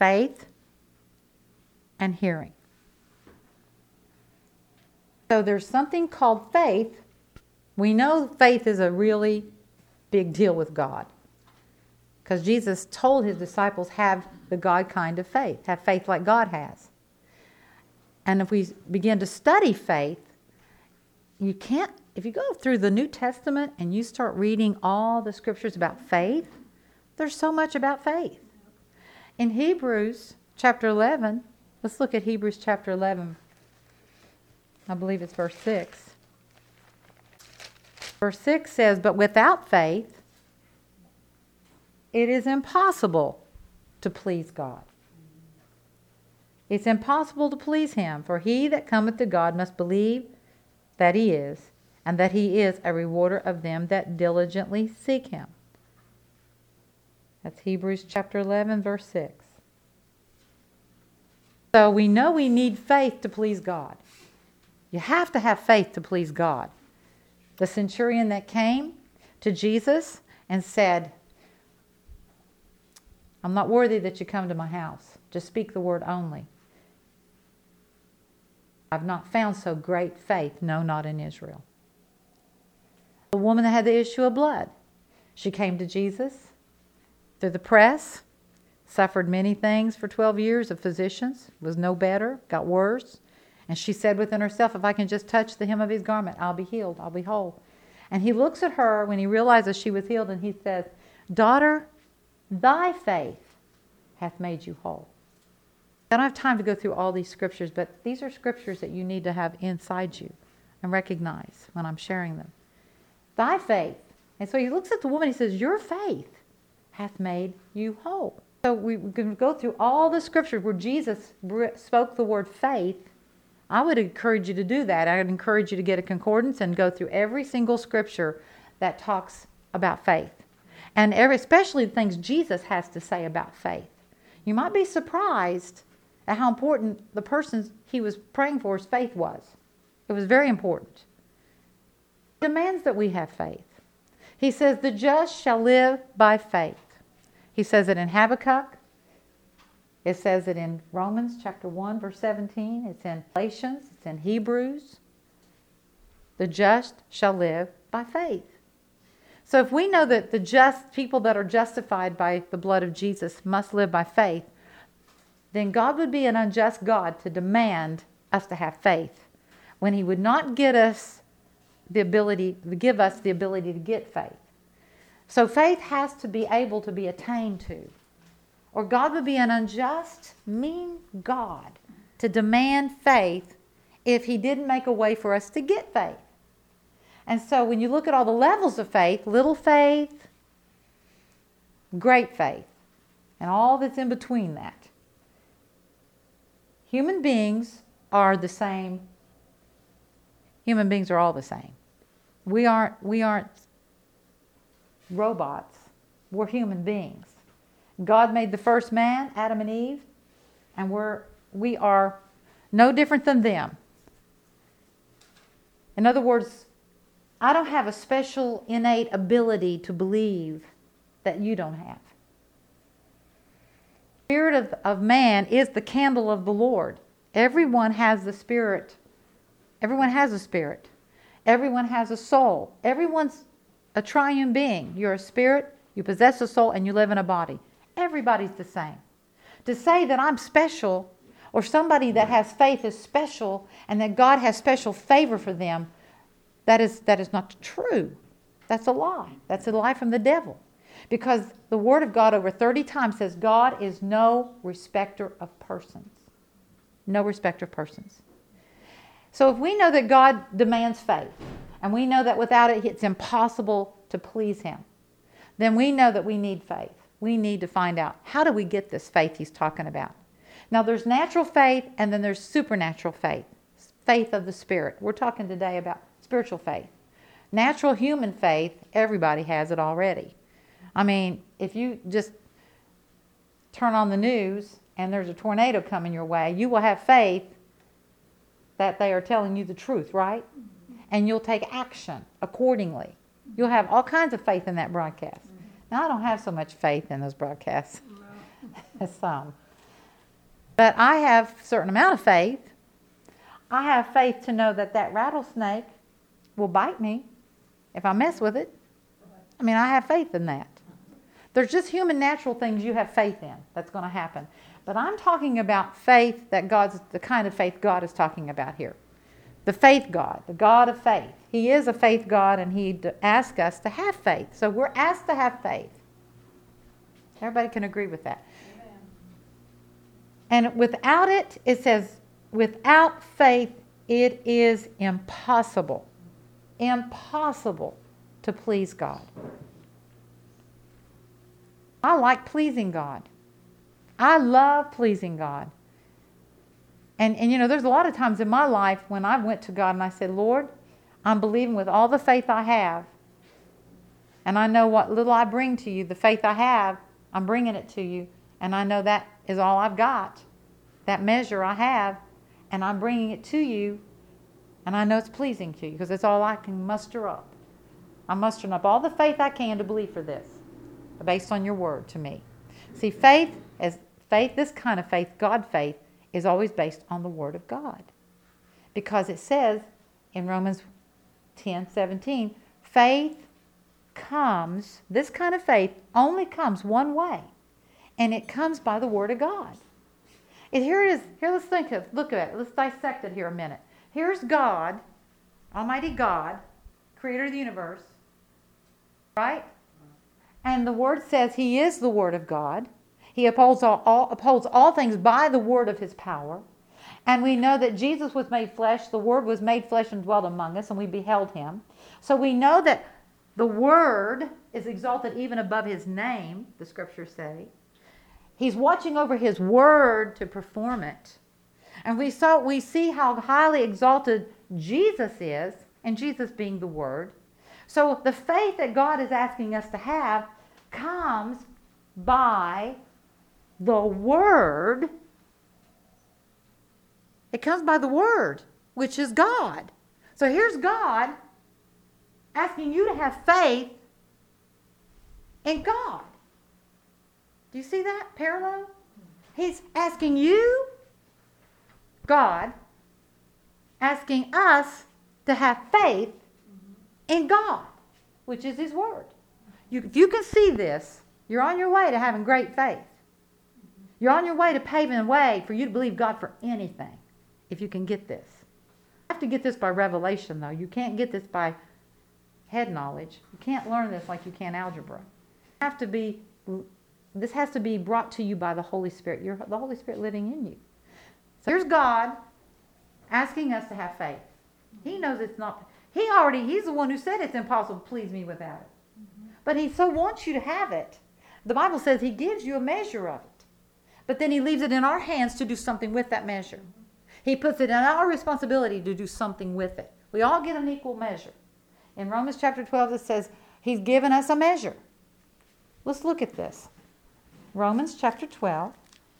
faith and hearing. So there's something called faith. We know faith is a really big deal with God, because Jesus told his disciples, have the God kind of faith. Have faith like God has. And if we begin to study faith, you can't, if you go through the New Testament and you start reading all the scriptures about faith, there's so much about faith. In Hebrews chapter 11, let's look at Hebrews chapter 11. I believe it's verse 6. Verse 6 says, but without faith, it is impossible to please God. It's impossible to please him, for he that cometh to God must believe that he is, and that he is a rewarder of them that diligently seek him. That's Hebrews chapter 11, verse 6. So we know we need faith to please God. You have to have faith to please God. The centurion that came to Jesus and said, I'm not worthy that you come to my house. Just speak the word only. I've not found so great faith, no, not in Israel. The woman that had the issue of blood, she came to Jesus through the press, suffered many things for 12 years of physicians, was no better, got worse. And she said within herself, if I can just touch the hem of his garment, I'll be healed, I'll be whole. And he looks at her when he realizes she was healed, and he says, daughter, thy faith hath made you whole. I don't have time to go through all these scriptures, but these are scriptures that you need to have inside you and recognize when I'm sharing them. Thy faith. And so he looks at the woman, he says, your faith hath made you whole. So we can go through all the scriptures where Jesus spoke the word faith. I would encourage you to do that. I would encourage you to get a concordance and go through every single scripture that talks about faith. And especially the things Jesus has to say about faith. You might be surprised at how important the person he was praying for's faith was. It was very important. He demands that we have faith. He says, the just shall live by faith. He says it in Habakkuk. It says it in Romans chapter 1, verse 17. It's in Galatians. It's in Hebrews. The just shall live by faith. So if we know that the just people that are justified by the blood of Jesus must live by faith, then God would be an unjust God to demand us to have faith when he would not give us the ability to get faith. So faith has to be able to be attained to. Or God would be an unjust, mean God to demand faith if he didn't make a way for us to get faith. And so when you look at all the levels of faith, little faith, great faith, and all that's in between that, human beings are the same. Human beings are all the same. We aren't robots. We're human beings. God made the first man, Adam and Eve, and we are no different than them. In other words, I don't have a special innate ability to believe that you don't have. The spirit of man is the candle of the Lord. Everyone has the spirit. Everyone has a spirit. Everyone has a soul. Everyone's a triune being. You're a spirit, you possess a soul, and you live in a body. Everybody's the same. To say that I'm special, or somebody that has faith is special, and that God has special favor for them, that is not true. That's a lie. That's a lie from the devil. Because the Word of God over 30 times says God is no respecter of persons. No respecter of persons. So if we know that God demands faith, and we know that without it it's impossible to please him, then we know that we need faith. We need to find out, how do we get this faith he's talking about? Now there's natural faith, and then there's supernatural faith. Faith of the Spirit. We're talking today about spiritual faith. Natural human faith, everybody has it already. I mean, if you just turn on the news and there's a tornado coming your way, you will have faith that they are telling you the truth, right? And you'll take action accordingly. You'll have all kinds of faith in that broadcast. Now, I don't have so much faith in those broadcasts as some. But I have a certain amount of faith. I have faith to know that that rattlesnake will bite me if I mess with it. I mean, I have faith in that. There's just human natural things you have faith in that's going to happen. But I'm talking about faith that the kind of faith God is talking about here. The faith God, the God of faith. He is a faith God, and He asks us to have faith. So we're asked to have faith. Everybody can agree with that. Amen. And without it, it says, without faith, it is impossible to please God. I like pleasing God. I love pleasing God. And you know, there's a lot of times in my life when I went to God and I said, Lord, I'm believing with all the faith I have. And I know what little I bring to you, the faith I have, I'm bringing it to you. And I know that is all I've got, that measure I have. And I'm bringing it to you. And I know it's pleasing to you because it's all I can muster up. I'm mustering up all the faith I can to believe for this, based on your word to me. See, faith, this kind of faith, God faith, is always based on the word of God. Because it says in Romans 10:17, faith comes, this kind of faith only comes one way. And it comes by the word of God. And here it is. Here, look at it. Let's dissect it here a minute. Here's God, Almighty God, creator of the universe, right? And the word says He is the word of God. He upholds all things by the word of His power. And we know that Jesus was made flesh. The word was made flesh and dwelt among us, and we beheld Him. So we know that the word is exalted even above His name, the scriptures say. He's watching over His word to perform it. And we see how highly exalted Jesus is, and Jesus being the Word. So the faith that God is asking us to have comes by the Word. It comes by the Word, which is God. So here's God asking you to have faith in God. Do you see that parallel? He's asking you, God, asking us to have faith in God, which is His Word. If you can see this, you're on your way to having great faith. You're on your way to paving the way for you to believe God for anything, if you can get this. You have to get this by revelation, though. You can't get this by head knowledge. You can't learn this like you can algebra. This has to be brought to you by the Holy Spirit. The Holy Spirit living in you. So here's God asking us to have faith. He knows it's not. He's the one who said it's impossible to please me without it. But He so wants you to have it. The Bible says He gives you a measure of it. But then He leaves it in our hands to do something with that measure. He puts it in our responsibility to do something with it. We all get an equal measure. In Romans chapter 12 it says He's given us a measure. Let's look at this. Romans chapter 12.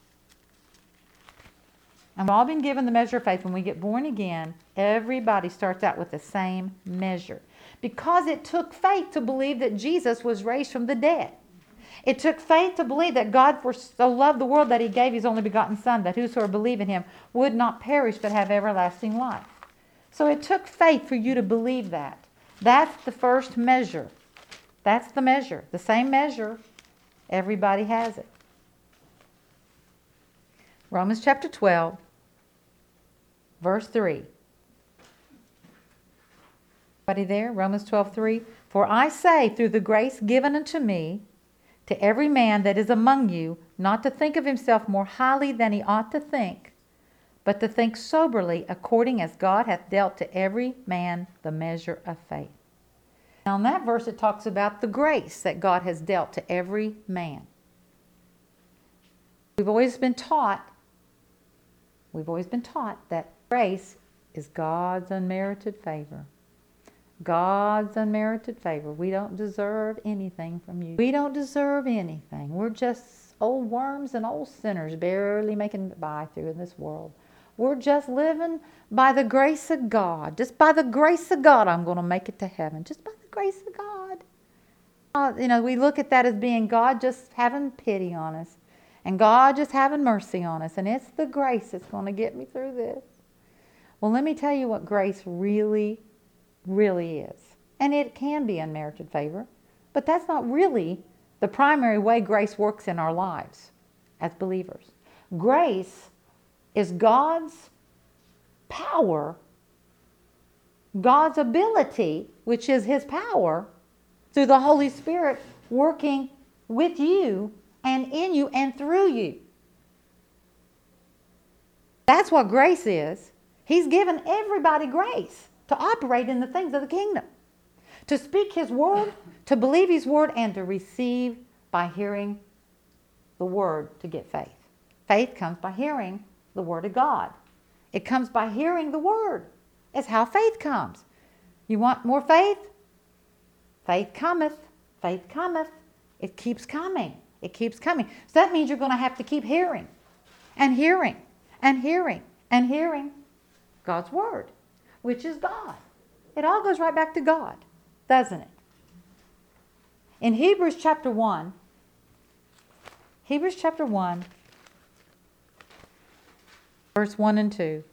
And we've all been given the measure of faith. When we get born again, everybody starts out with the same measure. Because it took faith to believe that Jesus was raised from the dead. It took faith to believe that God so loved the world that He gave His only begotten Son, that whosoever believe in Him would not perish but have everlasting life. So it took faith for you to believe that. That's the first measure. That's the measure. The same measure. Everybody has it. Romans chapter 12, verse 3. Everybody there? Romans 12:3. For I say, through the grace given unto me, to every man that is among you, not to think of himself more highly than he ought to think, but to think soberly, according as God hath dealt to every man the measure of faith. Now in that verse it talks about the grace that God has dealt to every man. We've always been taught that grace is God's unmerited favor. God's unmerited favor. We don't deserve anything from you. We don't deserve anything. We're just old worms and old sinners barely making it by through in this world. We're just living by the grace of God. Just by the grace of God, I'm going to make it to heaven. Just by the grace of God. We look at that as being God just having pity on us. And God just having mercy on us. And it's the grace that's going to get me through this. Well, let me tell you what grace really, really is. And it can be unmerited favor. But that's not really the primary way grace works in our lives as believers. Grace is God's power, God's ability, which is His power, through the Holy Spirit working with you and in you and through you. That's what grace is. He's given everybody grace to operate in the things of the kingdom, to speak His word, to believe His word, and to receive by hearing the word to get faith. Faith comes by hearing the word of God. It comes by hearing the word. It's how faith comes. You want more faith? Faith cometh. Faith cometh. It keeps coming. It keeps coming. So that means you're going to have to keep hearing and hearing and hearing and hearing God's word, which is God. It all goes right back to God, doesn't it? In Hebrews chapter 1, verse 1 and 2.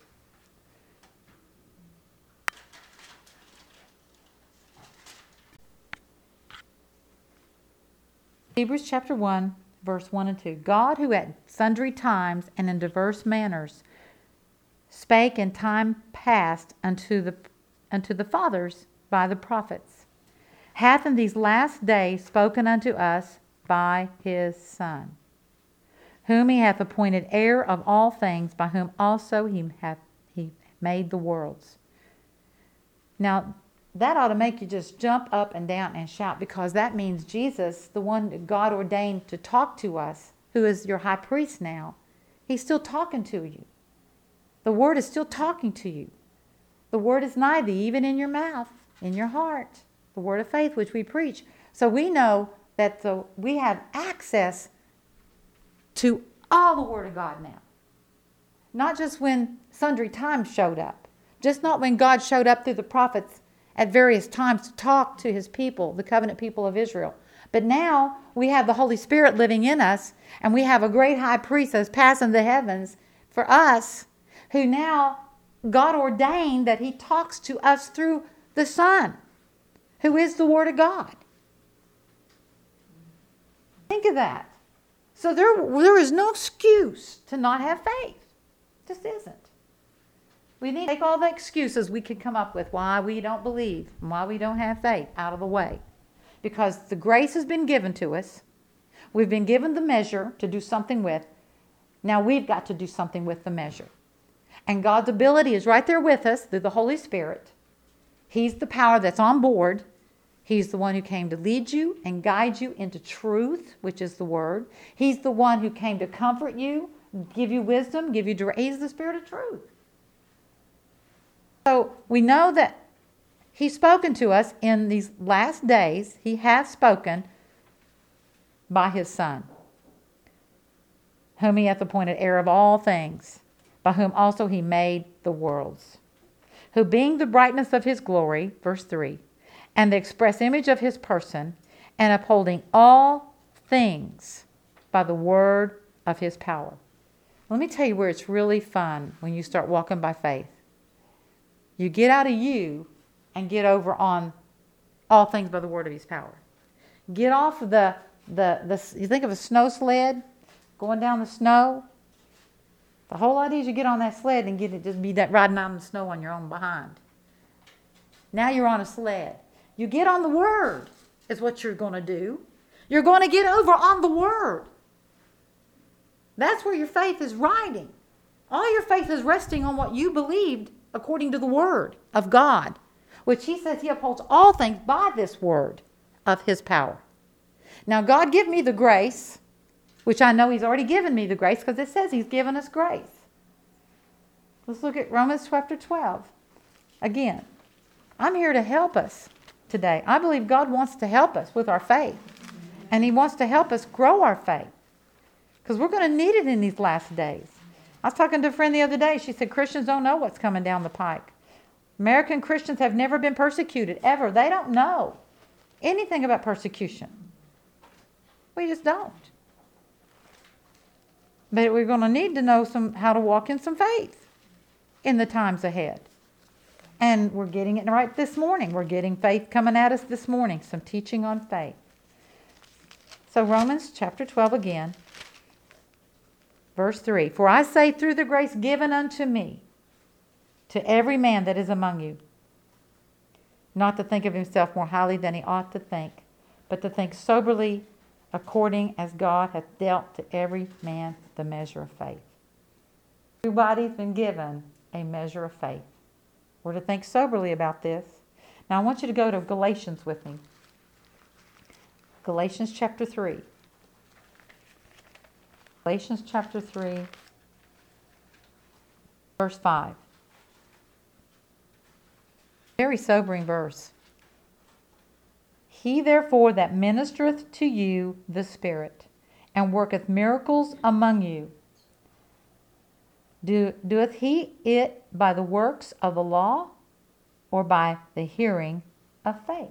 Hebrews chapter 1, verse 1 and 2. God, who at sundry times and in diverse manners spake in time past unto the fathers by the prophets, hath in these last days spoken unto us by His Son, whom He hath appointed heir of all things, by whom also He made the worlds. Now, that ought to make you just jump up and down and shout, because that means Jesus, the one that God ordained to talk to us, who is your high priest now, He's still talking to you. The Word is still talking to you. The Word is nigh thee, even in your mouth, in your heart. The Word of faith which we preach. So we know that we have access to all the Word of God now. Not just when sundry times showed up. Just not when God showed up through the prophets at various times to talk to His people, the covenant people of Israel. But now we have the Holy Spirit living in us, and we have a great high priest that's passing the heavens for us, who now God ordained that He talks to us through the Son, who is the Word of God. Think of that. So there is no excuse to not have faith. Just isn't. We need to take all the excuses we could come up with why we don't believe and why we don't have faith out of the way. Because the grace has been given to us. We've been given the measure to do something with. Now we've got to do something with the measure. And God's ability is right there with us through the Holy Spirit. He's the power that's on board. He's the one who came to lead you and guide you into truth, which is the Word. He's the one who came to comfort you, give you wisdom, give you direction. He's the Spirit of truth. So we know that He's spoken to us in these last days. He has spoken by His Son, whom He hath appointed heir of all things, by whom also He made the worlds, who being the brightness of His glory, verse 3, and the express image of His person, and upholding all things by the word of His power. Let me tell you where it's really fun when you start walking by faith. You get out of you and get over on all things by the word of His power. Get off of you think of a snow sled going down the snow. The whole idea is you get on that sled and just be riding out in the snow on your own behind. Now you're on a sled. You get on the Word is what you're going to do. You're going to get over on the Word. That's where your faith is riding. All your faith is resting on what you believed according to the Word of God, which He says He upholds all things by this word of His power. Now, God give me the grace, which I know He's already given me the grace, because it says He's given us grace. Let's look at Romans chapter 12. Again, I'm here to help us today. I believe God wants to help us with our faith, and He wants to help us grow our faith, because we're going to need it in these last days. I was talking to a friend the other day. She said Christians don't know what's coming down the pike. American Christians have never been persecuted, ever. They don't know anything about persecution. We just don't. But we're going to need to know how to walk in some faith in the times ahead. And we're getting it right this morning. We're getting faith coming at us this morning, some teaching on faith. So Romans chapter 12 again, verse 3. For I say through the grace given unto me, to every man that is among you, not to think of himself more highly than he ought to think, but to think soberly, according as God hath dealt to every man the measure of faith. Everybody's been given a measure of faith. We're to think soberly about this. Now I want you to go to Galatians with me. Galatians chapter 3. Galatians chapter 3, verse 5. Very sobering verse. He therefore that ministereth to you the Spirit, and worketh miracles among you, doeth he it by the works of the law, or by the hearing of faith?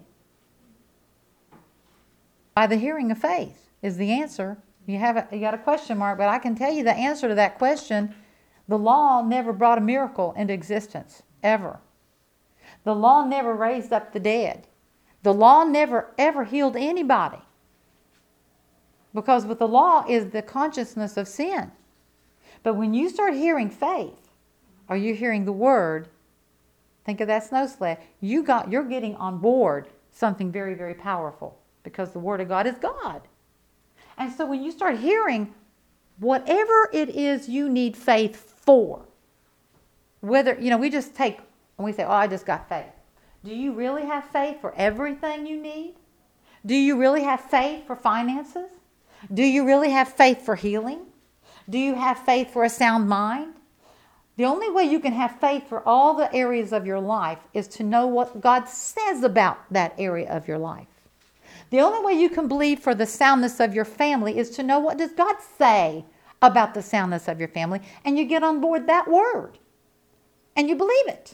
By the hearing of faith is the answer. You got a question mark, but I can tell you the answer to that question. The law never brought a miracle into existence, ever. The law never raised up the dead. The law never ever healed anybody. Because with the law is the consciousness of sin. But when you start hearing faith, or you're hearing the word, think of that snow sled, you're getting on board something very, very powerful. Because the word of God is God. And so when you start hearing whatever it is you need faith for, whether, we just take, and we say, oh, I just got faith. Do you really have faith for everything you need? Do you really have faith for finances? Do you really have faith for healing? Do you have faith for a sound mind? The only way you can have faith for all the areas of your life is to know what God says about that area of your life. The only way you can believe for the soundness of your family is to know what does God say about the soundness of your family, and you get on board that word and you believe it.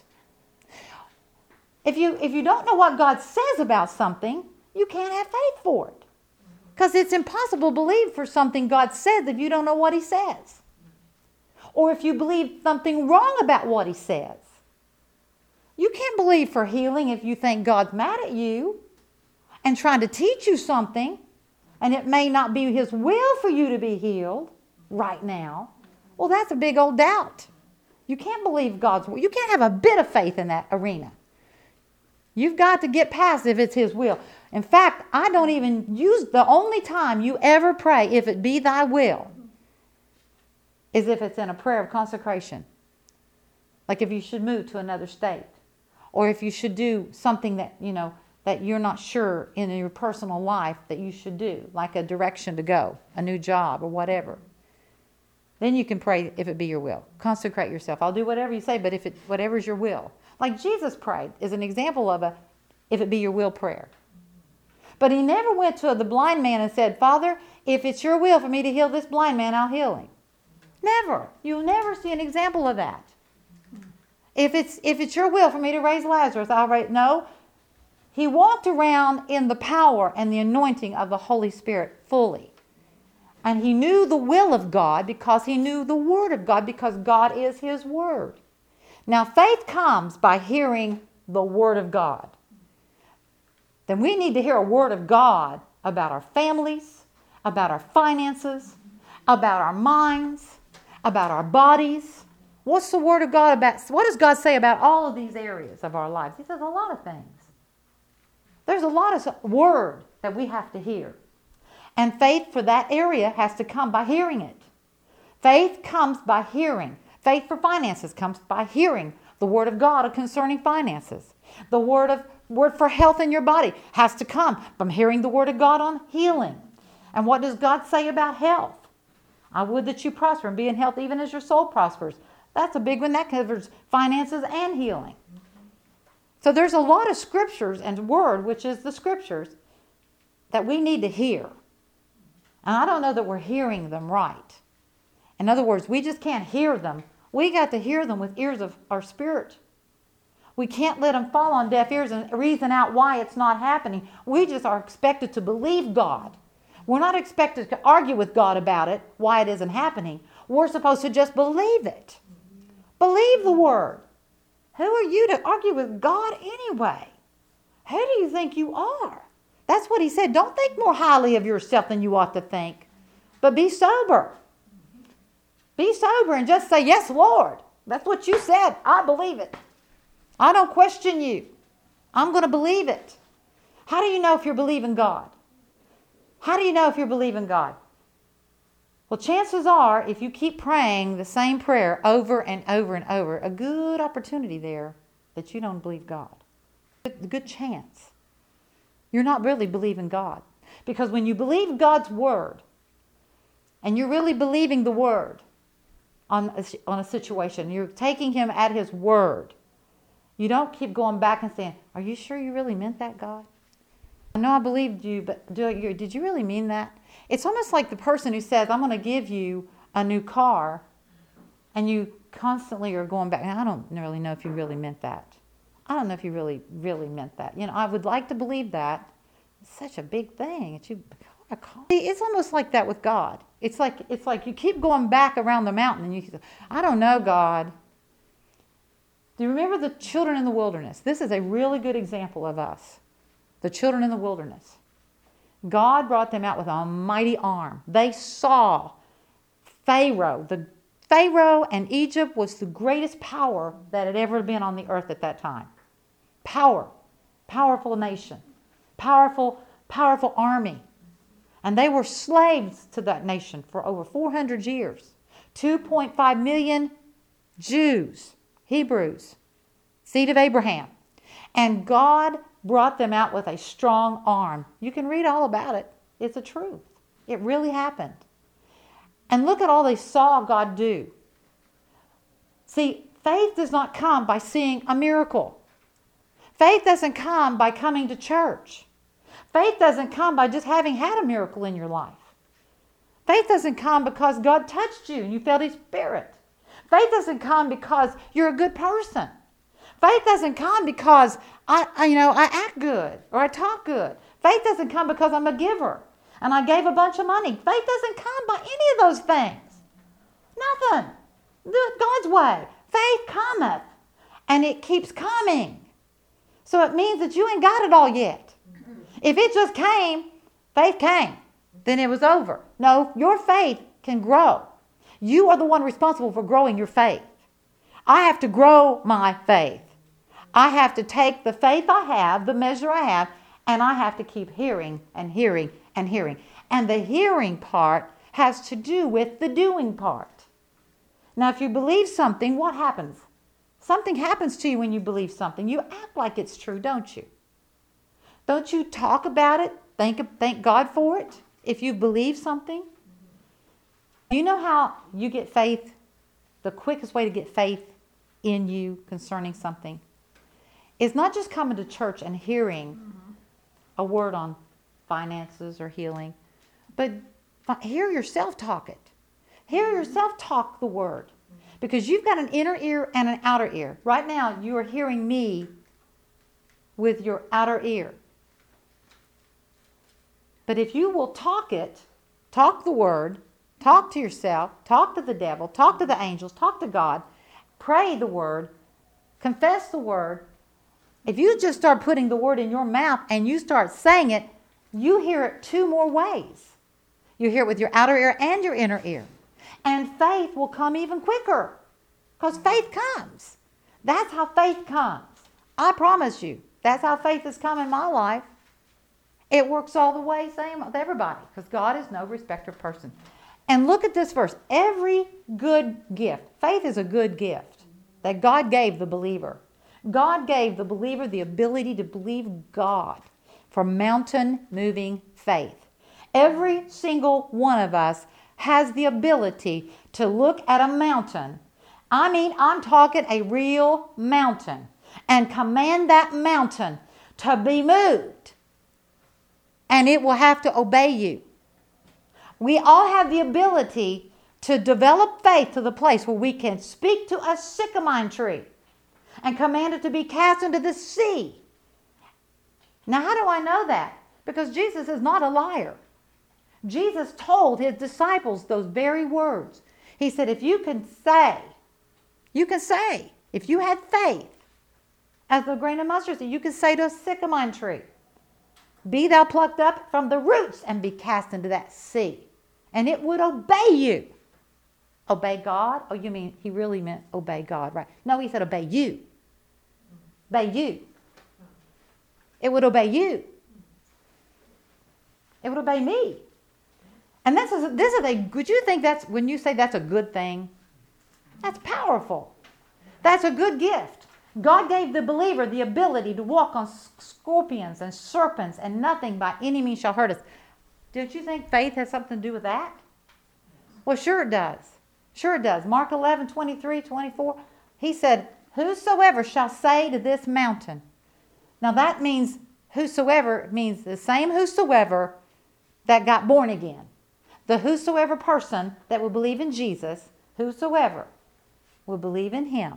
If you don't know what God says about something, you can't have faith for it. Because it's impossible to believe for something God says if you don't know what He says. Or if you believe something wrong about what He says. You can't believe for healing if you think God's mad at you and trying to teach you something, and it may not be His will for you to be healed right now. Well, that's a big old doubt. You can't believe God's will. You can't have a bit of faith in that arena. You've got to get past if it's His will. In fact, I don't even use, the only time you ever pray, if it be thy will, is if it's in a prayer of consecration. Like if you should move to another state. Or if you should do something that, that you're not sure in your personal life that you should do. Like a direction to go, a new job or whatever. Then you can pray if it be your will. Consecrate yourself. I'll do whatever you say, but whatever's your will. Like Jesus prayed is an example of a if it be your will prayer. But He never went to the blind man and said, Father, if it's your will for me to heal this blind man, I'll heal him. Never. You'll never see an example of that. If it's your will for me to raise Lazarus, I'll raise. No. He walked around in the power and the anointing of the Holy Spirit fully. And He knew the will of God because He knew the Word of God, because God is His Word. Now, faith comes by hearing the Word of God. Then we need to hear a Word of God about our families, about our finances, about our minds, about our bodies. What's the Word of God about? What does God say about all of these areas of our lives? He says a lot of things. There's a lot of Word that we have to hear. And faith for that area has to come by hearing it. Faith comes by hearing. Faith for finances comes by hearing the Word of God concerning finances. The word for health in your body has to come from hearing the Word of God on healing. And what does God say about health? I would that you prosper and be in health even as your soul prospers. That's a big one. That covers finances and healing. So there's a lot of scriptures and Word, which is the scriptures, that we need to hear. And I don't know that we're hearing them right. In other words, we just can't hear them. We got to hear them with ears of our spirit. We can't let them fall on deaf ears and reason out why it's not happening. We just are expected to believe God. We're not expected to argue with God about it, why it isn't happening. We're supposed to just believe it. Believe the Word. Who are you to argue with God anyway? Who do you think you are? That's what he said. Don't think more highly of yourself than you ought to think, but be sober. Be sober and just say, yes, Lord. That's what you said. I believe it. I don't question you. I'm going to believe it. How do you know if you're believing God? How do you know if you're believing God? Well, chances are, if you keep praying the same prayer over and over and over, a good opportunity there that you don't believe God. A good chance. You're not really believing God. Because when you believe God's Word, and you're really believing the Word on a situation, you're taking Him at His Word, you don't keep going back and saying, are you sure you really meant that, God? I know I believed you, but did you really mean that? It's almost like the person who says, I'm going to give you a new car, and you constantly are going back, I don't really know if you really meant that. I don't know if you really meant that. I would like to believe that. It's such a big thing. It's almost like that with God. It's like you keep going back around the mountain, and you say, I don't know, God. Do you remember the children in the wilderness? This is a really good example of us. The children in the wilderness. God brought them out with a mighty arm. They saw Pharaoh. Pharaoh and Egypt was the greatest power that had ever been on the earth at that time. Powerful nation, powerful army. And they were slaves to that nation for over 400 years. 2.5 million Jews, Hebrews, seed of Abraham. And God brought them out with a strong arm. You can read all about it. It's the truth. It really happened. And look at all they saw God do. See, faith does not come by seeing a miracle. Faith doesn't come by coming to church. Faith doesn't come by just having had a miracle in your life. Faith doesn't come because God touched you and you felt His Spirit. Faith doesn't come because you're a good person. Faith doesn't come because I act good or I talk good. Faith doesn't come because I'm a giver and I gave a bunch of money. Faith doesn't come by any of those things. Nothing. Do it God's way. Faith cometh and it keeps coming. So it means that you ain't got it all yet. If it just came, faith came, then it was over. No, your faith can grow. You are the one responsible for growing your faith. I have to grow my faith. I have to take the faith I have, the measure I have, and I have to keep hearing and hearing and hearing. And the hearing part has to do with the doing part. Now, if you believe something, what happens? Something happens to you when you believe something. You act like it's true, don't you? Don't you talk about it? Thank God for it if you believe something? You know how you get faith? The quickest way to get faith in you concerning something is not just coming to church and hearing a word on finances or healing, but hear yourself talk it. Hear yourself talk the word. Because you've got an inner ear and an outer ear. Right now, you are hearing me with your outer ear. But if you will talk it, talk the word, talk to yourself, talk to the devil, talk to the angels, talk to God, pray the word, confess the word. If you just start putting the word in your mouth and you start saying it, you hear it two more ways. You hear it with your outer ear and your inner ear. And faith will come even quicker because faith comes. That's how faith comes. I promise you, that's how faith has come in my life. It works all the way, same with everybody, because God is no respecter of person. And look at this verse. Every good gift, faith is a good gift that God gave the believer. God gave the believer the ability to believe God for mountain-moving faith. Every single one of us has the ability to look at a mountain. I'm talking a real mountain, and command that mountain to be moved. And it will have to obey you. We all have the ability to develop faith to the place where we can speak to a sycamore tree and command it to be cast into the sea. Now, how do I know that? Because Jesus is not a liar. Jesus told his disciples those very words. He said, if you can say, if you had faith, as the grain of mustard seed, you could say to a sycamore tree, be thou plucked up from the roots and be cast into that sea. And it would obey you. Obey God? Oh, you mean he really meant obey God, right? No, he said obey you. Obey you. It would obey you. It would obey me. And this is would you think that's, when you say that's a good thing, that's powerful. That's a good gift. God gave the believer the ability to walk on scorpions and serpents, and nothing by any means shall hurt us. Don't you think faith has something to do with that? Well, sure it does. Sure it does. Mark 11, 23, 24. He said, whosoever shall say to this mountain. Now that means whosoever means the same whosoever that got born again. The whosoever person that will believe in Jesus, whosoever will believe in him.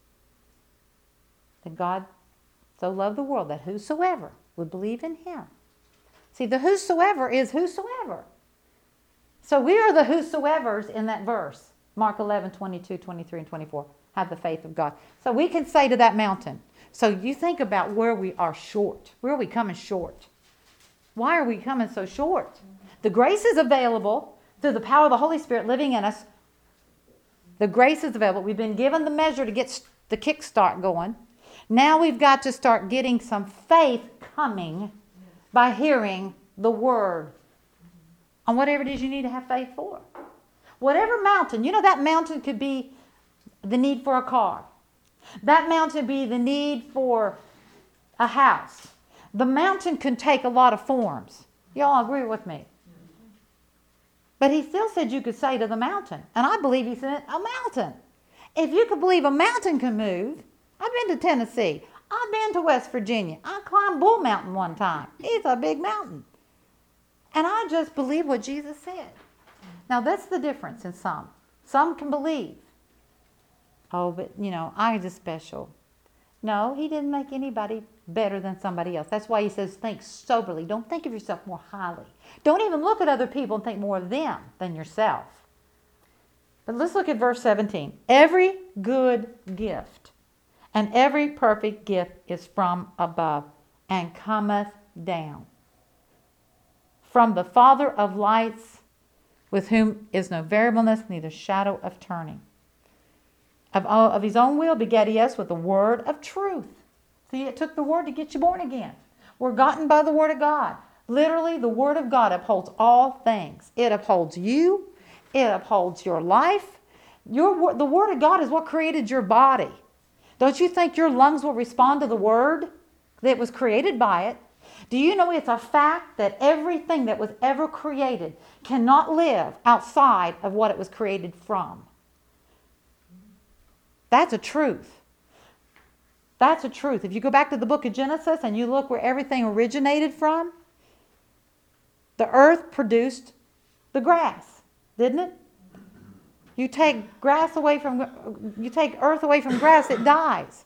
That God so loved the world that whosoever would believe in him. See, the whosoever is whosoever. So we are the whosoevers in that verse. Mark 11, 22, 23, and 24. Have the faith of God. So we can say to that mountain. So you think about where we are short. Where are we coming short? Why are we coming so short? The grace is available through the power of the Holy Spirit living in us. The grace is available. We've been given the measure to get the kickstart going. Now we've got to start getting some faith coming by hearing the word on whatever it is you need to have faith for. Whatever mountain, that mountain could be the need for a car. That mountain could be the need for a house. The mountain can take a lot of forms. Y'all agree with me? But he still said you could say to the mountain. And I believe he said a mountain. If you could believe a mountain can move. I've been to Tennessee. I've been to West Virginia. I climbed Bull Mountain one time. It's a big mountain. And I just believe what Jesus said. Now that's the difference in some. Some can believe. Oh, but I'm just special. No, he didn't make anybody better than somebody else. That's why he says think soberly. Don't think of yourself more highly. Don't even look at other people and think more of them than yourself. But let's look at verse 17. Every good gift and every perfect gift is from above and cometh down from the Father of lights, with whom is no variableness, neither shadow of turning. Of his own will begat he us with the word of truth. See, it took the word to get you born again. We're gotten by the word of God. Literally, the word of God upholds all things. It upholds you. It upholds your life. The word of God is what created your body. Don't you think your lungs will respond to the word that was created by it? Do you know it's a fact that everything that was ever created cannot live outside of what it was created from? That's a truth. That's a truth. If you go back to the book of Genesis and you look where everything originated from, the earth produced the grass, didn't it? You take earth away from grass, it dies.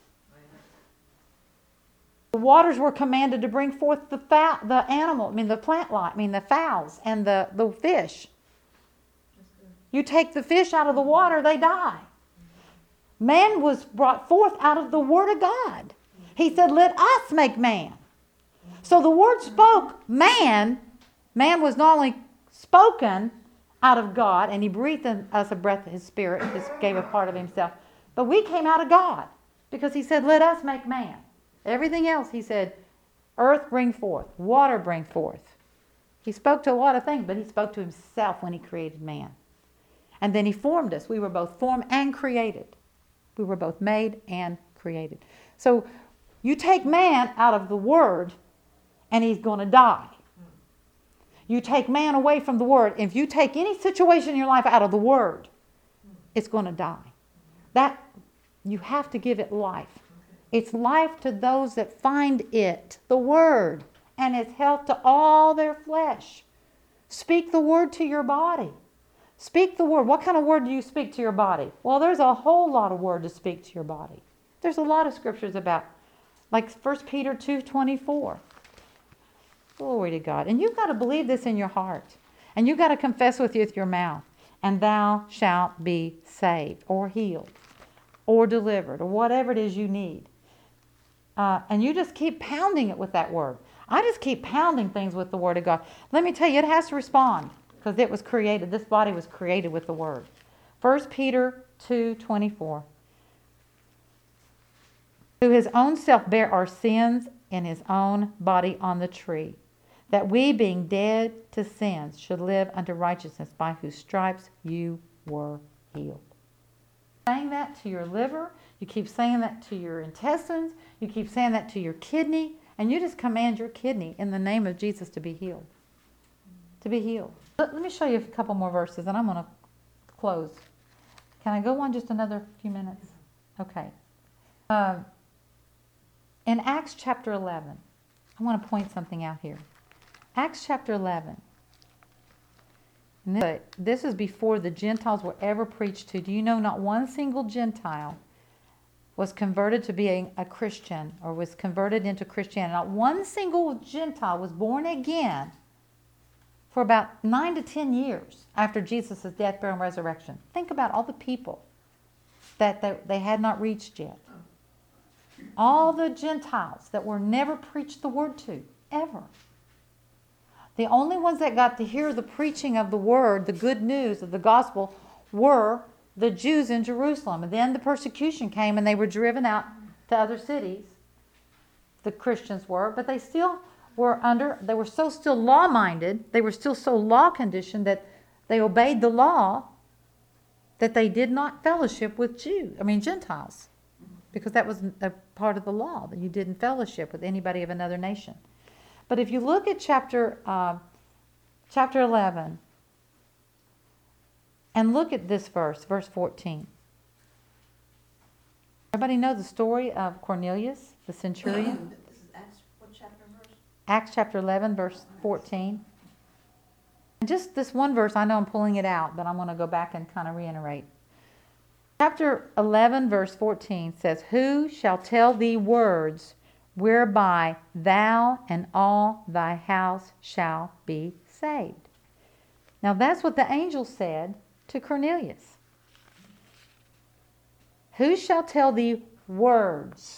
The waters were commanded to bring forth the plant life, the fowls and the fish. You take the fish out of the water, they die. Man was brought forth out of the word of God. He said, let us make man. So the word spoke man. Man was not only spoken out of God, and he breathed in us a breath of his spirit, just gave a part of himself. But we came out of God because he said, let us make man. Everything else, he said, earth bring forth, water bring forth. He spoke to a lot of things, but he spoke to himself when he created man. And then he formed us. We were both formed and created. We were both made and created. So you take man out of the word, and he's going to die. You take man away from the word. If you take any situation in your life out of the word, it's going to die. That you have to give it life. It's life to those that find it, the word, and it's health to all their flesh. Speak the word to your body. Speak the word. What kind of word do you speak to your body? Well, there's a whole lot of word to speak to your body. There's a lot of scriptures about, like 1 Peter 2:24. Glory to God. And you've got to believe this in your heart. And you've got to confess with your mouth. and thou shalt be saved or healed or delivered or whatever it is you need. And you just keep pounding it with that word. I just keep pounding things with the Word of God. Let me tell you, it has to respond because it was created. This body was created with the Word. 1 Peter 2:24. Who his own self bare our sins in his own body on the tree, that we, being dead to sins, should live unto righteousness, by whose stripes you were healed. Saying that to your liver, you keep saying that to your intestines, you keep saying that to your kidney, and you just command your kidney in the name of Jesus to be healed. To be healed. Let me show you a couple more verses, and I'm going to close. Can I go on just another few minutes? Okay. In Acts chapter 11, I want to point something out here. Acts chapter 11. This is before the Gentiles were ever preached to. Do you know not one single Gentile was converted to being a Christian or was converted into Christianity? Not one single Gentile was born again for about 9 to 10 years after Jesus' death, burial, and resurrection. Think about all the people that they had not reached yet. All the Gentiles that were never preached the word to, ever. The only ones that got to hear the preaching of the word, the good news of the gospel, were the Jews in Jerusalem. And then the persecution came and they were driven out to other cities. The Christians were, but they still were they were so still law-minded, they were still so law-conditioned that they obeyed the law, that they did not fellowship with Gentiles. Because that was a part of the law, that you didn't fellowship with anybody of another nation. But if you look at chapter 11, and look at this verse 14. Everybody know the story of Cornelius, the centurion? This is Acts, what chapter and verse? Acts chapter 11, verse 14. And just this one verse, I know I'm pulling it out, but I'm going to go back and kind of reiterate. Chapter 11, verse 14 says, Who shall tell thee words whereby thou and all thy house shall be saved? Now that's what the angel said to Cornelius. Who shall tell thee words?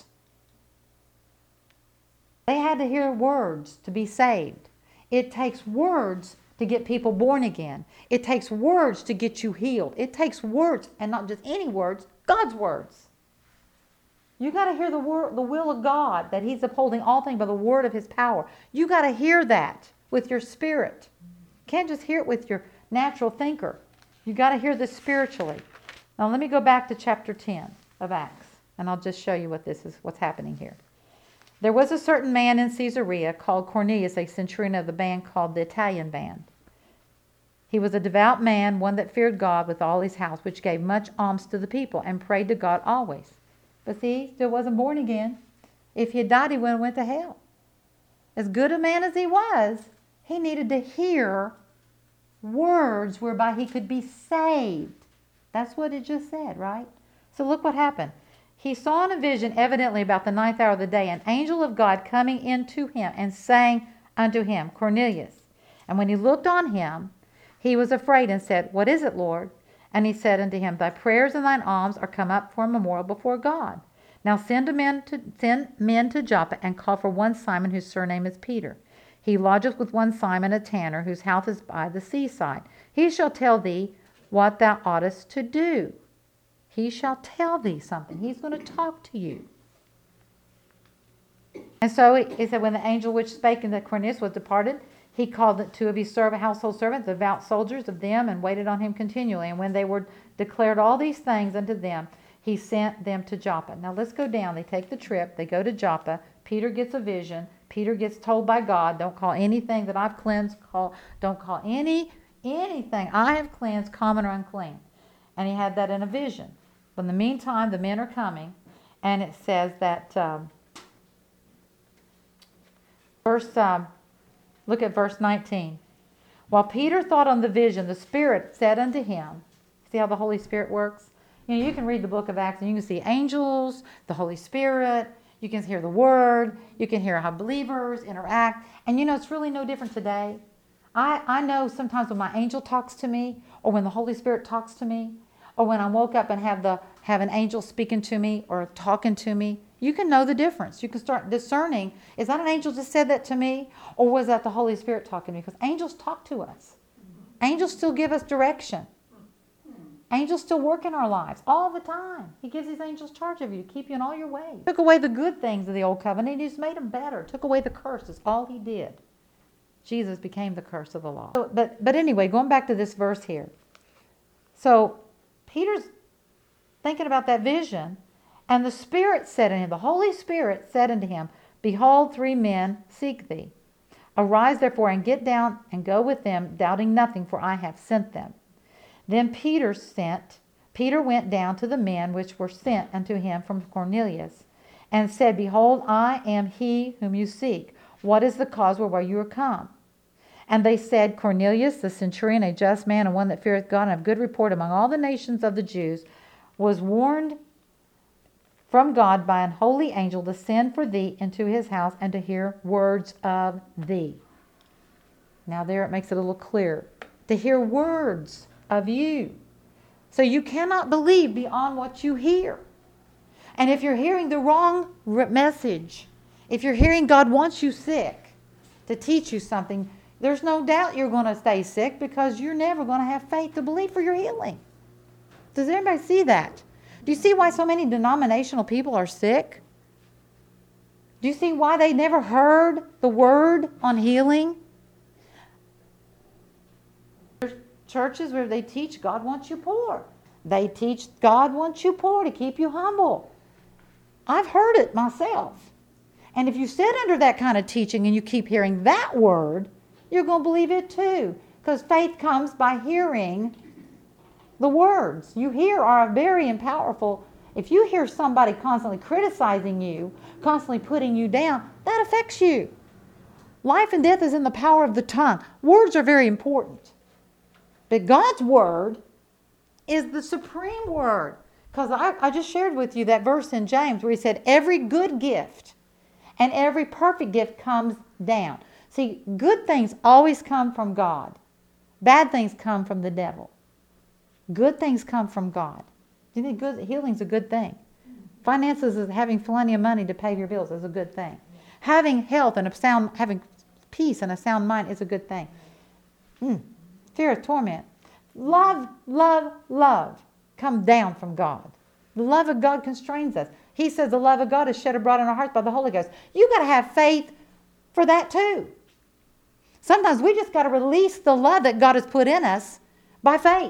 They had to hear words to be saved. It takes words to get people born again. It takes words to get you healed. It takes words, and not just any words, God's words. You got to hear the will of God, that He's upholding all things by the word of His power. You got to hear that with your spirit. You can't just hear it with your natural thinker. You got to hear this spiritually. Now let me go back to chapter 10 of Acts, and I'll just show you what's happening here. There was a certain man in Caesarea called Cornelius, a centurion of the band called the Italian band. He was a devout man, one that feared God with all his house, which gave much alms to the people and prayed to God always. But see, he still wasn't born again. If he had died, he would have went to hell. As good a man as he was, he needed to hear words whereby he could be saved. That's what it just said, right? So look what happened. He saw in a vision, evidently about the 9th hour of the day, an angel of God coming into him and saying unto him, Cornelius. And when he looked on him, he was afraid and said, What is it, Lord? And he said unto him, Thy prayers and thine alms are come up for a memorial before God. Now send men to Joppa and call for one Simon, whose surname is Peter. He lodgeth with one Simon, a tanner, whose house is by the seaside. He shall tell thee what thou oughtest to do. He shall tell thee something. He's going to talk to you. And so he said, when the angel which spake unto Cornelius was departed, he called 2 of his household servants, devout soldiers of them, and waited on him continually. And when they were declared all these things unto them, he sent them to Joppa. Now let's go down. They take the trip. They go to Joppa. Peter gets a vision. Peter gets told by God, don't call anything that I've cleansed, don't call anything I have cleansed common or unclean. And he had that in a vision. But in the meantime, the men are coming, and it says that, look at verse 19. While Peter thought on the vision, the Spirit said unto him, see how the Holy Spirit works? You can read the book of Acts, and you can see angels, the Holy Spirit, you can hear the Word, you can hear how believers interact. And it's really no different today. I know sometimes when my angel talks to me, or when the Holy Spirit talks to me, or when I woke up and have an angel speaking to me or talking to me, you can know the difference. You can start discerning, is that an angel just said that to me, or was that the Holy Spirit talking to me? Because angels talk to us. Angels still give us direction. Angels still work in our lives all the time. He gives these angels charge of you to keep you in all your ways. Took away the good things of the old covenant. He just made them better. Took away the curse. That's all he did. Jesus became the curse of the law. But anyway, going back to this verse here. So Peter's thinking about that vision, and the Spirit said unto him, the Holy Spirit said unto him, Behold, 3 men seek thee. Arise therefore and get down and go with them, doubting nothing, for I have sent them. Then Peter went down to the men which were sent unto him from Cornelius, and said, Behold, I am he whom you seek. What is the cause whereby you are come? And they said, Cornelius, the centurion, a just man, and one that feareth God, and of good report among all the nations of the Jews, was warned from God by an holy angel to send for thee into his house and to hear words of thee. Now there it makes it a little clearer. To hear words of you. So you cannot believe beyond what you hear. And if you're hearing the wrong message, if you're hearing God wants you sick to teach you something, there's no doubt you're going to stay sick, because you're never going to have faith to believe for your healing. Does everybody see that? Do you see why so many denominational people are sick? Do you see why they never heard the word on healing? There's churches where they teach God wants you poor. They teach God wants you poor to keep you humble. I've heard it myself. And if you sit under that kind of teaching and you keep hearing that word, you're going to believe it too. Because faith comes by hearing the words you hear are very powerful. If you hear somebody constantly criticizing you, constantly putting you down, that affects you. Life and death is in the power of the tongue. Words are very important. But God's word is the supreme word. Because I just shared with you that verse in James where he said, every good gift and every perfect gift comes down. See, good things always come from God. Bad things come from the devil. Good things come from God. Do you think healing's a good thing? Finances is having plenty of money to pay your bills is a good thing. Having health and having peace and a sound mind is a good thing. Fear of torment. Love come down from God. The love of God constrains us. He says the love of God is shed abroad in our hearts by the Holy Ghost. You got to have faith for that too. Sometimes we just got to release the love that God has put in us by faith.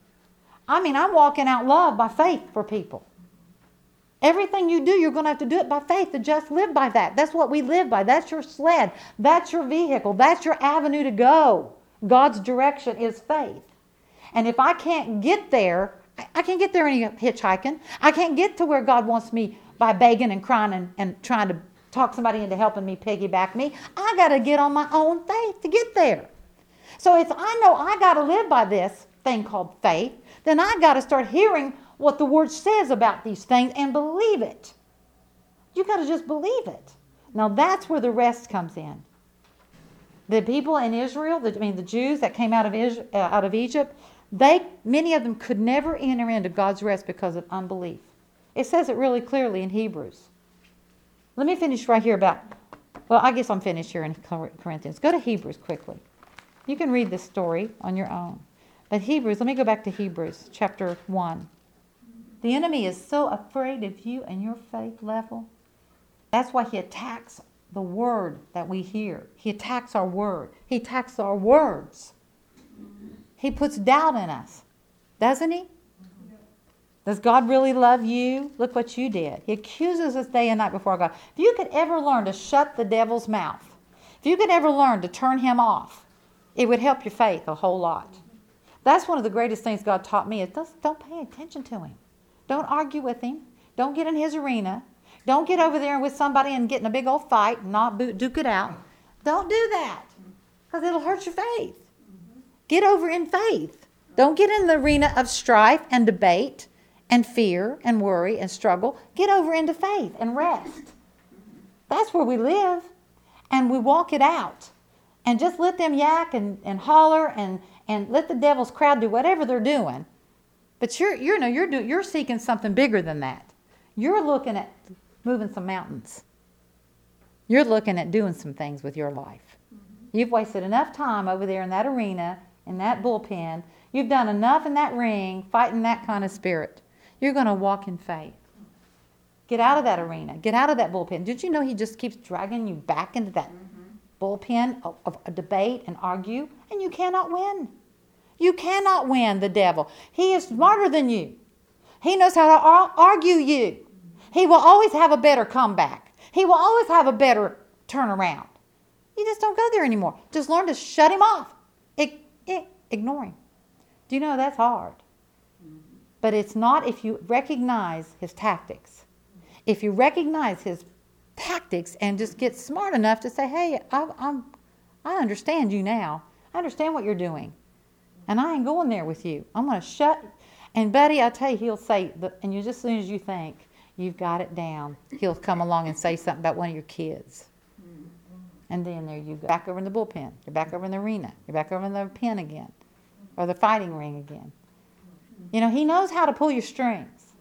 I'm walking out love by faith for people. Everything you do, you're going to have to do it by faith. To just live by that. That's what we live by. That's your sled. That's your vehicle. That's your avenue to go. God's direction is faith. And if I can't get there, I can't get there any hitchhiking. I can't get to where God wants me by begging and crying and trying to talk somebody into helping me piggyback me. I got to get on my own faith to get there. So if I know I got to live by this thing called faith, then I got to start hearing what the Word says about these things and believe it. You got to just believe it. Now that's where the rest comes in. The people in Israel, the Jews that came out of Egypt, many of them could never enter into God's rest because of unbelief. It says it really clearly in Hebrews. Let me finish right here I guess I'm finished here in Corinthians. Go to Hebrews quickly. You can read this story on your own. But Hebrews, let me go back to Hebrews chapter 1. The enemy is so afraid of you and your faith level. That's why he attacks the word that we hear. He attacks our word. He attacks our words. He puts doubt in us, doesn't he? Does God really love you? Look what you did. He accuses us day and night before God. If you could ever learn to shut the devil's mouth, if you could ever learn to turn him off, it would help your faith a whole lot. That's one of the greatest things God taught me is don't pay attention to him. Don't argue with him. Don't get in his arena. Don't get over there with somebody and get in a big old fight and not duke it out. Don't do that because it'll hurt your faith. Get over in faith. Don't get in the arena of strife and debate and fear and worry and struggle. Get over into faith and rest. That's where we live. And we walk it out. and just let them yak and holler and let the devil's crowd do whatever they're doing. But you're seeking something bigger than that. You're looking at moving some mountains. You're looking at doing some things with your life. You've wasted enough time over there in that arena, in that bullpen. You've done enough in that ring, fighting that kind of spirit. You're going to walk in faith. Get out of that arena. Get out of that bullpen. Did you know he just keeps dragging you back into that bullpen of a debate and argue? And you cannot win. You cannot win the devil. He is smarter than you. He knows how to argue you. He will always have a better comeback. He will always have a better turnaround. You just don't go there anymore. Just learn to shut him off. Ignore him. Do you know that's hard? But it's not if you recognize his tactics. If you recognize his tactics and just get smart enough to say, hey, I understand you now. I understand what you're doing. And I ain't going there with you. I'm going to shut. And buddy, I tell you, he'll say, and you just as soon as you think you've got it down, he'll come along and say something about one of your kids. And then there you go. Back over in the bullpen. You're back over in the arena. You're back over in the pen again. Or the fighting ring again. You know, he knows how to pull your strings.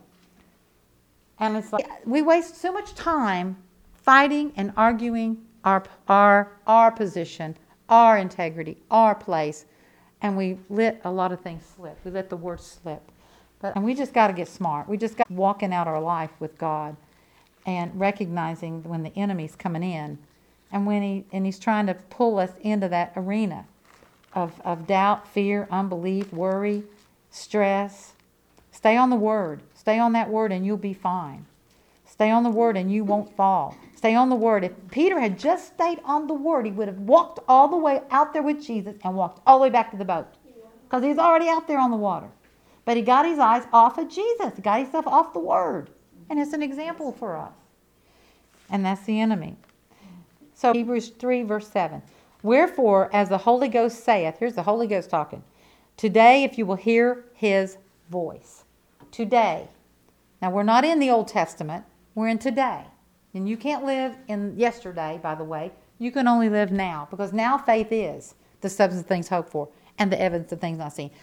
And it's like we waste so much time fighting and arguing our position, our integrity, our place. And we let a lot of things slip. We let the word slip. And we just got to get smart. We just got walking out our life with God and recognizing when the enemy's coming in and when he's trying to pull us into that arena of doubt, fear, unbelief, worry, stress. Stay on the word. Stay on that word and you'll be fine. Stay on the word and you won't fall. Stay on the word. If Peter had just stayed on the word, he would have walked all the way out there with Jesus and walked all the way back to the boat. Because he's already out there on the water. But he got his eyes off of Jesus. He got himself off the word. And it's an example for us. And that's the enemy. So Hebrews 3 verse 7. Wherefore, as the Holy Ghost saith, here's the Holy Ghost talking. Today, if you will hear his voice. Today. Now, we're not in the Old Testament. We're in today. And you can't live in yesterday, by the way. You can only live now. Because now faith is the substance of things hoped for and the evidence of things not seen.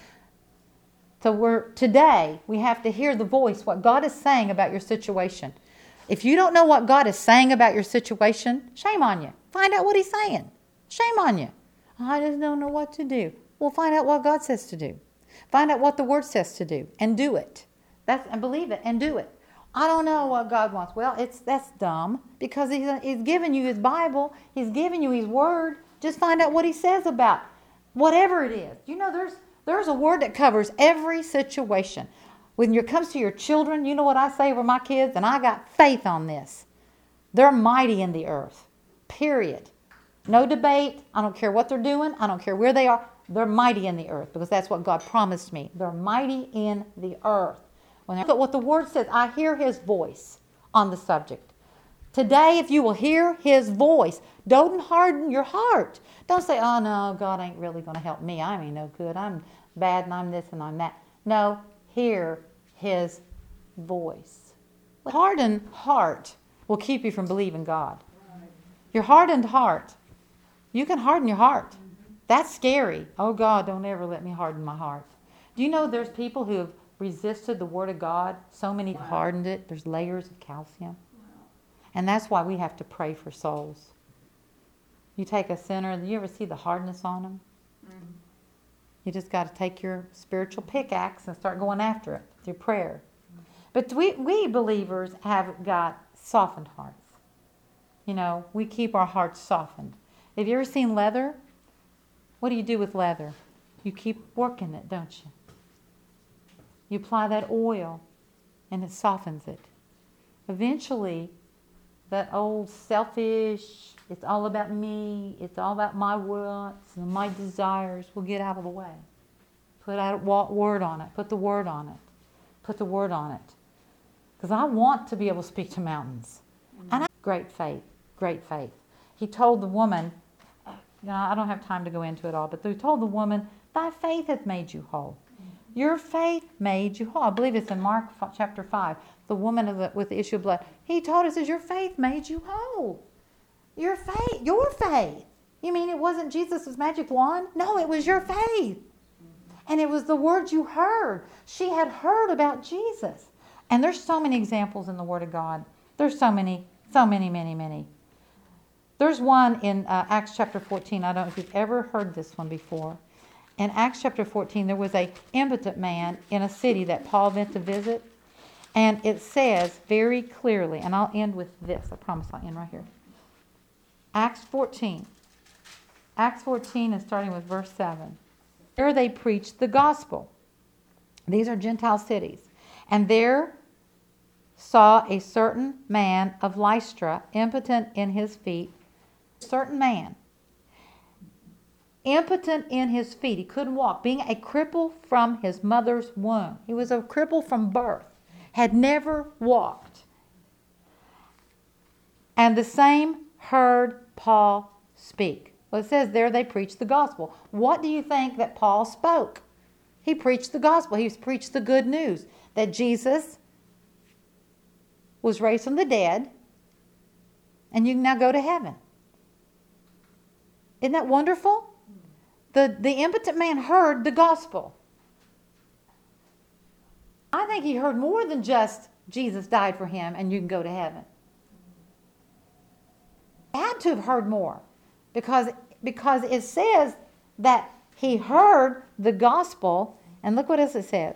So today, we have to hear the voice, what God is saying about your situation. If you don't know what God is saying about your situation, shame on you. Find out what he's saying. Shame on you. I just don't know what to do. Well, find out what God says to do. Find out what the Word says to do and do it. And believe it and do it. I don't know what God wants. Well, that's dumb because he's given you his Bible. He's given you his Word. Just find out what he says about whatever it is. You know, there's a word that covers every situation. When it comes to your children, you know what I say over my kids? And I got faith on this. They're mighty in the earth. Period. No debate. I don't care what they're doing. I don't care where they are. They're mighty in the earth because that's what God promised me. They're mighty in the earth. Look at what the Word says. I hear his voice on the subject. Today, if you will hear his voice, don't harden your heart. Don't say, oh no, God ain't really going to help me. I ain't no good. I'm bad and I'm this and I'm that. No, hear his voice. A hardened heart will keep you from believing God. Your hardened heart. You can harden your heart. That's scary. Oh God, don't ever let me harden my heart. Do you know there's people who have resisted the Word of God? So many have hardened it. There's layers of calcium. And that's why we have to pray for souls. You take a sinner, you ever see the hardness on them? Mm-hmm. You just got to take your spiritual pickaxe and start going after it through prayer. But we believers have got softened hearts. You know, we keep our hearts softened. Have you ever seen leather? What do you do with leather? You keep working it, don't you? You apply that oil and it softens it. Eventually, that old selfish, it's all about me, it's all about my wants and my desires will get out of the way. Put out a word on it. Put the word on it. Put the word on it. Because I want to be able to speak to mountains. Mm-hmm. And great faith, great faith. He told the woman, you know, I don't have time to go into it all, but he told the woman, thy faith hath made you whole. Mm-hmm. Your faith made you whole. I believe it's in Mark chapter 5. The woman with the issue of blood. He told us, your faith made you whole. Your faith. You mean it wasn't Jesus' magic wand? No, it was your faith. And it was the words you heard. She had heard about Jesus. And there's so many examples in the Word of God. There's so many, many. There's one in Acts chapter 14. I don't know if you've ever heard this one before. In Acts chapter 14, there was a impotent man in a city that Paul went to visit. And it says very clearly, and I'll end with this. I promise I'll end right here. Acts 14. Acts 14 is starting with verse 7. There they preached the gospel. These are Gentile cities. And there saw a certain man of Lystra, impotent in his feet. Certain man. Impotent in his feet. He couldn't walk. Being a cripple from his mother's womb. He was a cripple from birth. Had never walked. And the same heard Paul speak. Well, it says there they preached the gospel. What do you think that Paul spoke? He preached the gospel. He preached the good news that Jesus was raised from the dead and you can now go to heaven. Isn't that wonderful? The impotent man heard the gospel. I think he heard more than just Jesus died for him and you can go to heaven. He had to have heard more because it says that he heard the gospel, and look what else it says.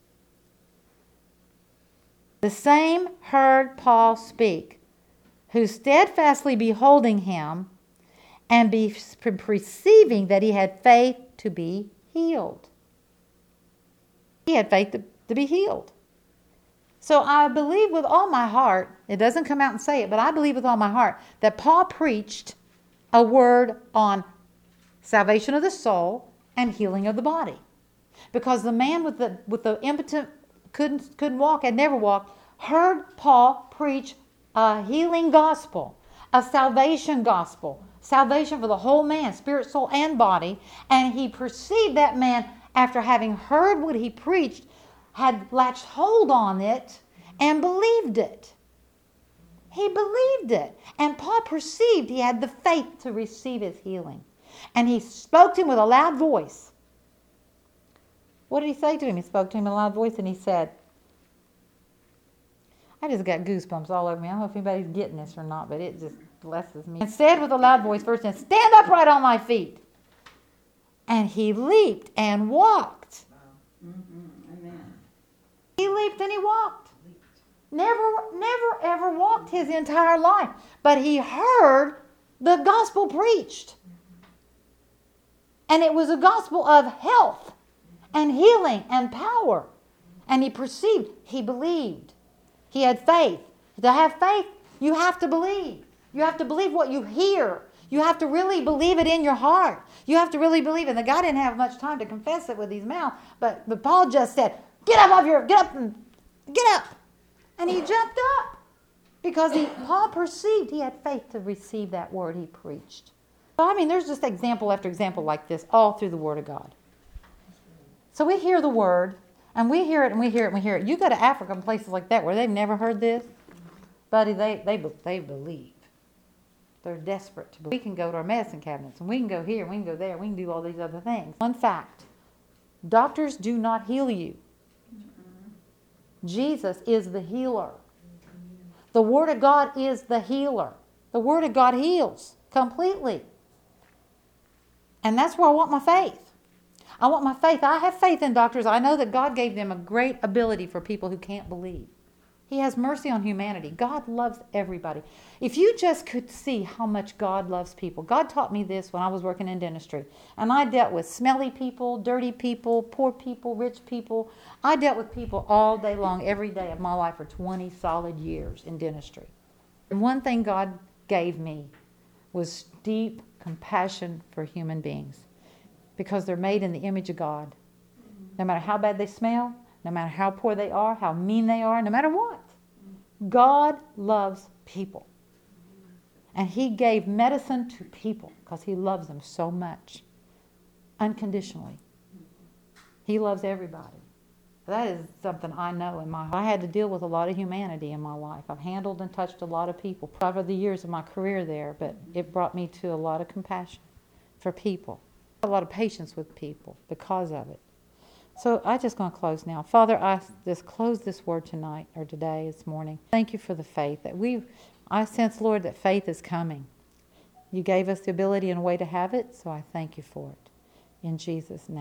The same heard Paul speak, who steadfastly beholding him and perceiving that he had faith to be healed. He had faith to be healed. So I believe with all my heart, it doesn't come out and say it, but I believe with all my heart that Paul preached a word on salvation of the soul and healing of the body. Because the man with the impotent, couldn't walk, had never walked, heard Paul preach a healing gospel, a salvation gospel, salvation for the whole man, spirit, soul, and body. And he perceived that man, after having heard what he preached, had latched hold on it and believed it. He believed it. And Paul perceived he had the faith to receive his healing. And he spoke to him with a loud voice. What did he say to him? He spoke to him in a loud voice and he said, I just got goosebumps all over me. I don't know if anybody's getting this or not, but it just blesses me. And said with a loud voice, first, and stand upright on thy feet. And he leaped and walked. Amen. He leaped and he walked. Never, ever walked his entire life. But he heard the gospel preached. And it was a gospel of health and healing and power. And he perceived, he believed. He had faith. To have faith, you have to believe. You have to believe what you hear. You have to really believe it in your heart. You have to really believe it. The guy didn't have much time to confess it with his mouth, but Paul just said, get up. And he jumped up because Paul perceived he had faith to receive that word he preached. So, I mean, there's just example after example like this all through the Word of God. So we hear the word, and we hear it, and we hear it, and we hear it. You go to Africa and places like that where they've never heard this, buddy, they believe. They're desperate to believe. We can go to our medicine cabinets, and we can go here, and we can go there, and we can do all these other things. One fact, doctors do not heal you. Jesus is the healer. The Word of God is the healer. The Word of God heals completely. And that's where I want my faith. I want my faith. I have faith in doctors. I know that God gave them a great ability for people who can't believe. He has mercy on humanity. God loves everybody. If you just could see how much God loves people. God taught me this when I was working in dentistry. And I dealt with smelly people, dirty people, poor people, rich people. I dealt with people all day long, every day of my life for 20 solid years in dentistry. And one thing God gave me was deep compassion for human beings. Because they're made in the image of God. No matter how bad they smell, no matter how poor they are, how mean they are, no matter what. God loves people. And He gave medicine to people because He loves them so much. Unconditionally. He loves everybody. That is something I know in my life. I had to deal with a lot of humanity in my life. I've handled and touched a lot of people over the years of my career there, but it brought me to a lot of compassion. for people. A lot of patience with people because of it. So I'm just going to close now. Father, I just close this word tonight or today, this morning. Thank you for the faith that I sense, Lord, that faith is coming. You gave us the ability and a way to have it, so I thank you for it. In Jesus' name.